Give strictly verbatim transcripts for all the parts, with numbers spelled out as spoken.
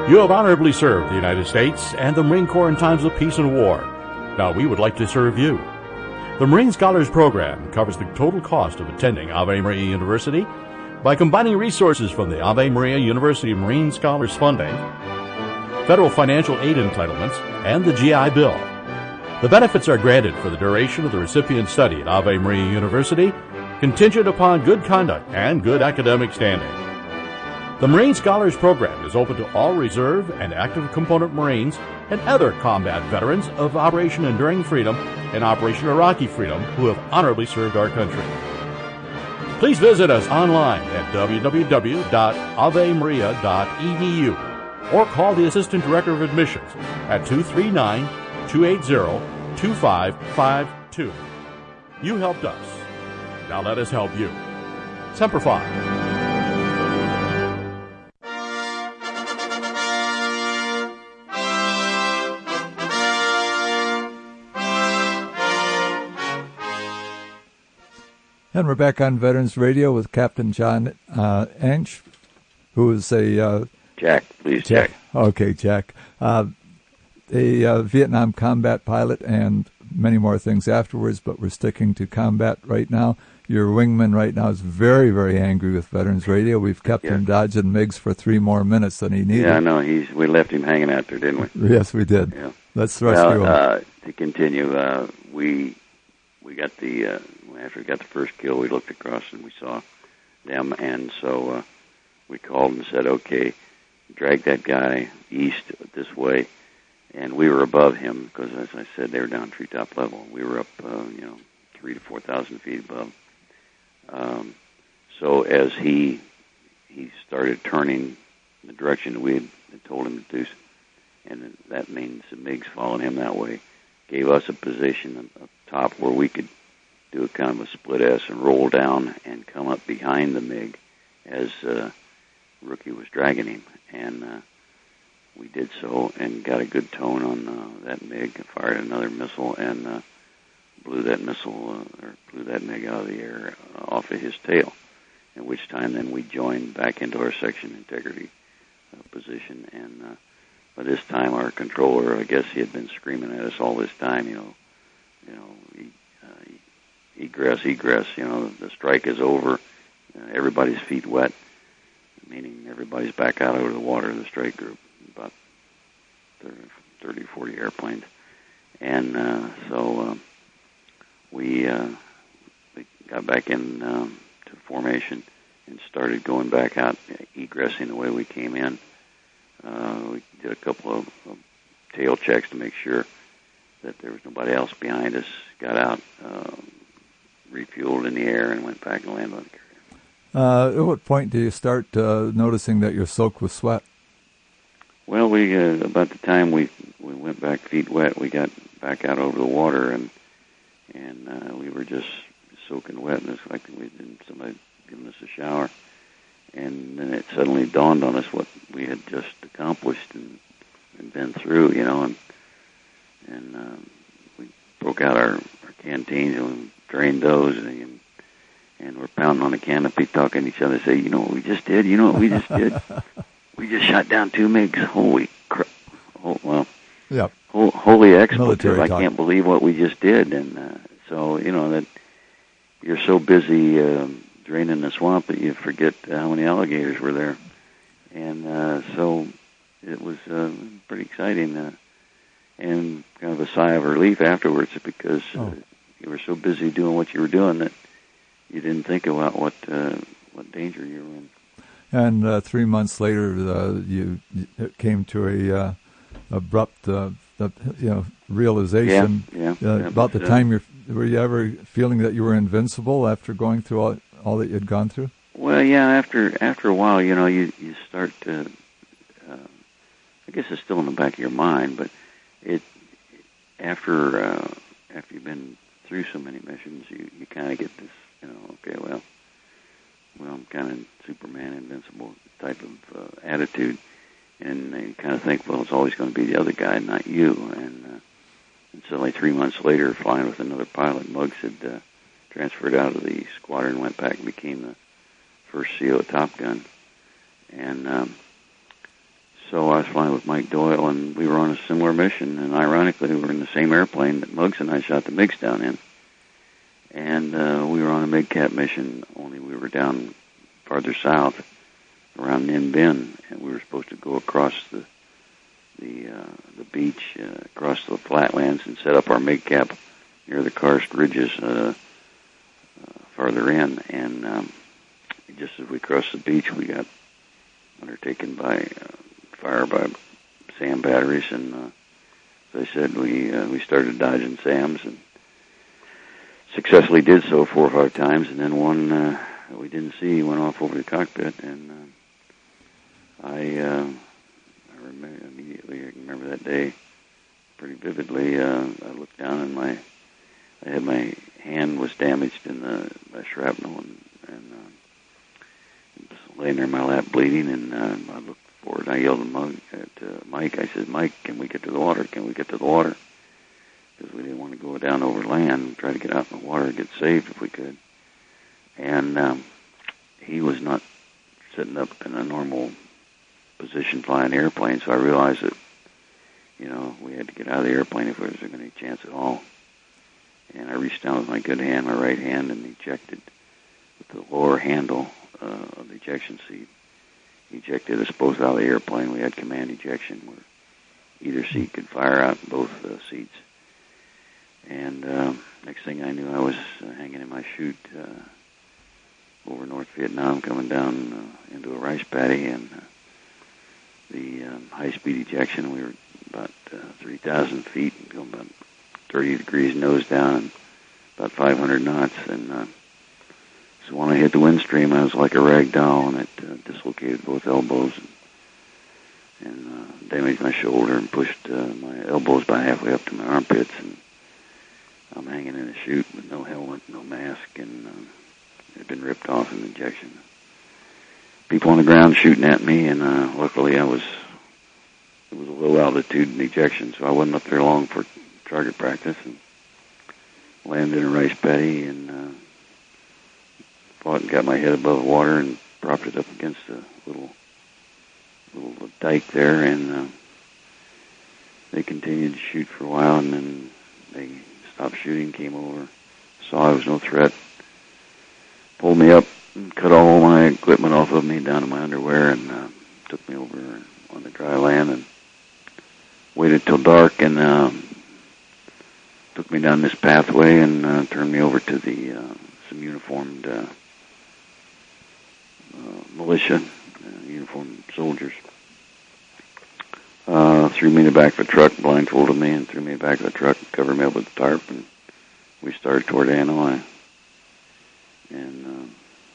You have honorably served the United States and the Marine Corps in times of peace and war. Now we would like to serve you. The Marine Scholars Program covers the total cost of attending Ave Maria University by combining resources from the Ave Maria University Marine Scholars Funding, federal financial aid entitlements, and the G I Bill. The benefits are granted for the duration of the recipient's study at Ave Maria University, contingent upon good conduct and good academic standing. The Marine Scholars Program is open to all reserve and active component Marines and other combat veterans of Operation Enduring Freedom and Operation Iraqi Freedom who have honorably served our country. Please visit us online at w w w dot ave maria dot e d u or call the Assistant Director of Admissions at two three nine, two eight zero, two five five two. You helped us. Now let us help you. Semper Fi. And we're back on Veterans Radio with Captain John uh, Ench, who is a... Uh, Jack, please, Jack. Jack. Okay, Jack. Uh, a uh, Vietnam combat pilot and many more things afterwards, but we're sticking to combat right now. Your wingman right now is very, very angry with Veterans Radio. We've kept yeah. him dodging MiGs for three more minutes than he needed. Yeah, I know. He's, we left him hanging out there, didn't we? Yes, we did. Yeah. Let's rescue well, him. Uh, to continue, uh, we we got the... Uh, After we got the first kill, we looked across and we saw them, and so uh, we called and said, okay, drag that guy east this way, and we were above him because, as I said, they were down treetop level. We were up, uh, you know, three to four thousand feet above. Um, so as he he started turning the direction we had told him to do, and that means the MiGs followed him that way, gave us a position up top where we could do a kind of a split S and roll down and come up behind the MiG as uh, Rookie was dragging him. And uh, we did so and got a good tone on uh, that MiG, fired another missile, and uh, blew that missile, uh, or blew that MiG out of the air uh, off of his tail, at which time then we joined back into our section integrity uh, position. And uh, by this time, our controller, I guess he had been screaming at us all this time, you know, you know, he, uh, he, egress, egress, you know, the strike is over, uh, everybody's feet wet, meaning everybody's back out over the water, the strike group, about thirty, forty airplanes. And uh, so uh, we, uh, we got back in um, to formation and started going back out, egressing the way we came in. Uh, we did a couple of, of tail checks to make sure that there was nobody else behind us, got out, um, refueled in the air, and went back and landed on the carrier. Uh, at what point do you start uh, noticing that you're soaked with sweat? Well, we uh, about the time we we went back feet wet, we got back out over the water, and and uh, we were just soaking wet, and it's like we didn't somebody giving us a shower. And then it suddenly dawned on us what we had just accomplished and, and been through, you know, and and um, we broke out our, our canteens and we drained those, and, and we're pounding on the canopy, talking to each other, say, you know what we just did? You know what we just did? We just shot down two MiGs. Holy crap. Oh, well, yep. ho- holy expletive. I talk. can't believe what we just did. And uh, so, you know, that you're so busy uh, draining the swamp that you forget how many alligators were there. And uh, so it was uh, pretty exciting. Uh, and kind of a sigh of relief afterwards because uh, oh. you were so busy doing what you were doing that you didn't think about what uh, what danger you were in. And uh, three months later, uh, you it came to a uh, abrupt, uh, you know, realization. Yeah, yeah, uh, yeah about the uh, time you were you ever feeling that you were invincible after going through all, all that you'd gone through? Well, yeah. After after a while, you know, you you start to. Uh, I guess it's still in the back of your mind, but it after uh, after you've been through so many missions, you, you kind of get this, you know, okay, well, well, I'm kind of Superman, invincible type of uh, attitude, and you kind of think, well, it's always going to be the other guy, not you. And, uh, and suddenly, three months later, flying with another pilot, Muggs had uh, transferred out of the squadron, went back and became the first C O Top Gun, and um, so I was flying with Mike Doyle, and we were on a similar mission. And ironically, we were in the same airplane that Muggs and I shot the MiGs down in. And uh, we were on a MiG-Cap mission, only we were down farther south around Ninh Binh, and we were supposed to go across the the uh, the beach, uh, across the flatlands, and set up our MiG-Cap near the karst ridges uh, uh, farther in. And um, just as we crossed the beach, we got undertaken by uh, fire by SAM batteries, and uh, as I said, we uh, we started dodging SAMs and successfully did so four or five times, and then one uh, that we didn't see went off over the cockpit, and uh, I, uh, I remember immediately. I can remember that day pretty vividly. Uh, I looked down, and my I had my hand was damaged in the by shrapnel, and, and uh, it was laying there in my lap bleeding, and uh, I looked forward. I yelled at, Mug, at uh, Mike. I said, "Mike, can we get to the water? Can we get to the water?" Because we didn't want to go down over land and try to get out in the water and get saved if we could. And um, he was not sitting up in a normal position flying the airplane, so I realized that, you know, we had to get out of the airplane if there was going to be a chance at all. And I reached down with my good hand, my right hand, and ejected with the lower handle uh, of the ejection seat. Ejected us both out of the airplane. We had command ejection where either seat could fire out both uh, seats. And uh, next thing I knew, I was uh, hanging in my chute uh, over North Vietnam, coming down uh, into a rice paddy, and uh, the um, high-speed ejection. We were about uh, three thousand feet, going about thirty degrees nose down, about five hundred knots. And uh, so when I hit the wind stream, I was like a rag doll, and it uh, dislocated both elbows and, and uh, damaged my shoulder and pushed uh, my elbows about halfway up to my armpits. And I'm hanging in a chute with no helmet, no mask, and um, it had been ripped off in the ejection. People on the ground shooting at me, and uh, luckily I was, it was a low altitude ejection, so I wasn't up there long for target practice, and landed in a rice paddy, and uh, fought and got my head above water and propped it up against a little, little dike there, and uh, they continued to shoot for a while, and then they stopped shooting, came over, saw I was no threat, pulled me up, and cut all my equipment off of me down to my underwear, and uh, took me over on the dry land, and waited till dark, and uh, took me down this pathway, and uh, turned me over to the uh, some uniformed uh, uh, militia, uh, uniformed soldiers. Uh, threw me in the back of a truck, blindfolded me, and threw me in the back of the truck, covered me up with a tarp, and we started toward Hanoi. And uh,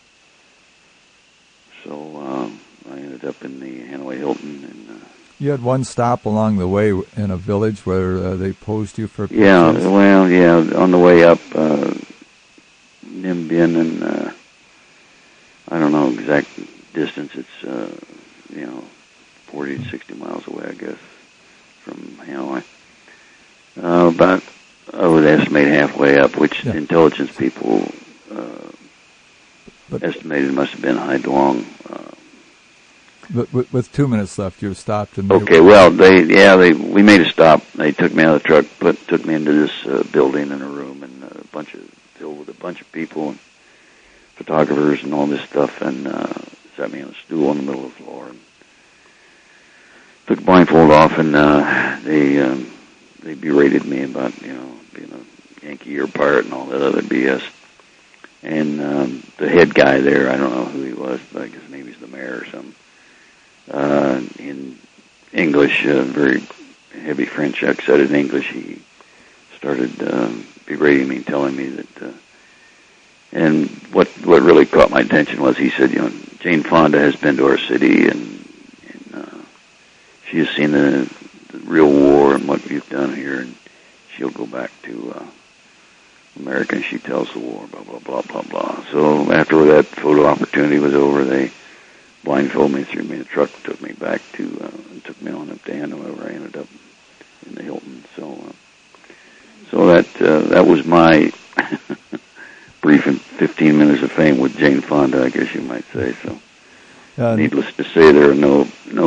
so uh, I ended up in the Hanoi Hilton. And uh, you had one stop along the way in a village where uh, they posed you for pictures. Yeah, well, yeah, on the way up, uh, Ninh Binh, and uh, I don't know exact distance. It's, uh, you know, forty to sixty miles away, I guess, from Hanoi. Uh, about, I would estimate halfway up, which yeah. intelligence people uh, but, estimated must have been Hai Duong. Uh, but with, with two minutes left, you stopped. And okay, well, they yeah, they we made a stop. They took me out of the truck, put took me into this uh, building in a room, and a bunch of filled with a bunch of people and photographers and all this stuff, and uh, sat me on a stool in the middle of the floor. And took the blindfold off, and uh, they um, they berated me about, you know, being a Yankee or pirate and all that other B S. And um, the head guy there, I don't know who he was, but I guess maybe he's the mayor or something. Uh, in English, uh, very heavy French accent in English, he started um, berating me and telling me that. Uh, and what what really caught my attention was he said, you know, Jane Fonda has been to our city, and she has seen the, the real war and what we've done here, and she'll go back to uh, America, and she tells the war, blah, blah, blah, blah, blah. So after that photo opportunity was over, they blindfolded me, threw me in the truck, took me back to, uh, and took me on up to Hanoi, where I ended up in the Hilton. So uh, so that uh, that was my brief and fifteen minutes of fame with Jane Fonda, I guess you might say. So. Uh, Needless to say, there are no no uh,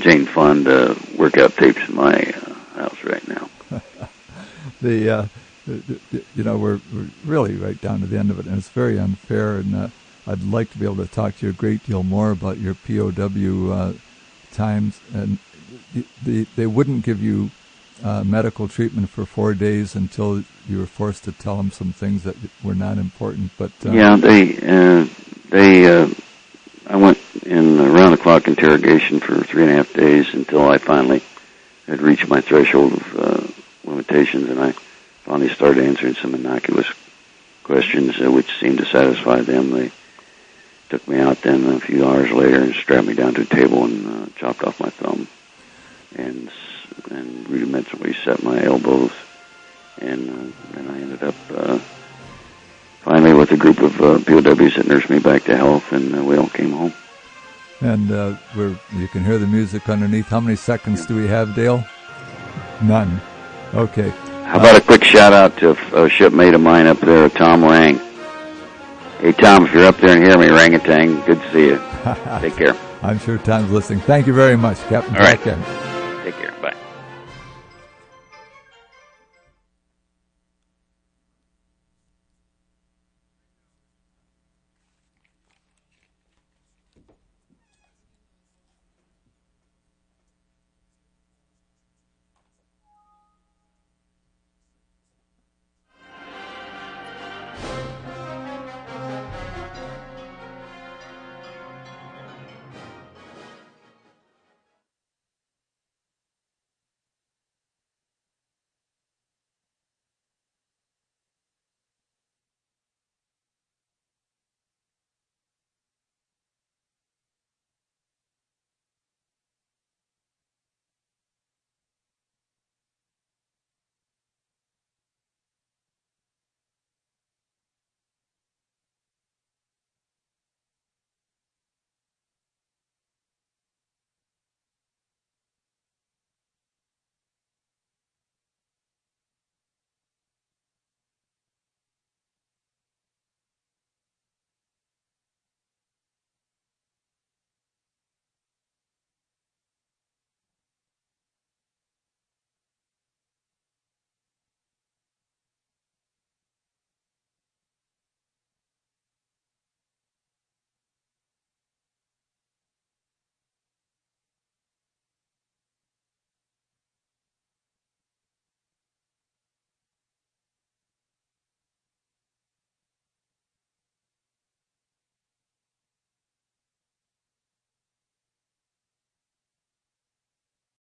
Jane Fund uh, workout tapes in my uh, house right now. the, uh, the, the, you know, we're, we're really right down to the end of it, and it's very unfair. And uh, I'd like to be able to talk to you a great deal more about your P O W uh, times. And the, the, they wouldn't give you uh, medical treatment for four days until you were forced to tell them some things that were not important. But uh, yeah, they uh, they. Uh, I went in around-the-clock interrogation for three and a half days until I finally had reached my threshold of uh, limitations, and I finally started answering some innocuous questions, uh, which seemed to satisfy them. They took me out then a few hours later and strapped me down to a table and uh, chopped off my thumb and and rudimentally set my elbows, and uh, then I ended up uh, finally with a group of uh, P O Ws that nursed me back to health, and uh, we all came home. And uh, we're, you can hear the music underneath. How many seconds do we have, Dale? None. Okay. How about uh, a quick shout-out to a shipmate of mine up there, Tom Rang. Hey, Tom, if you're up there and hear me, Rang-a-tang, good to see you. Take care. I'm sure Tom's listening. Thank you very much, Captain. All right.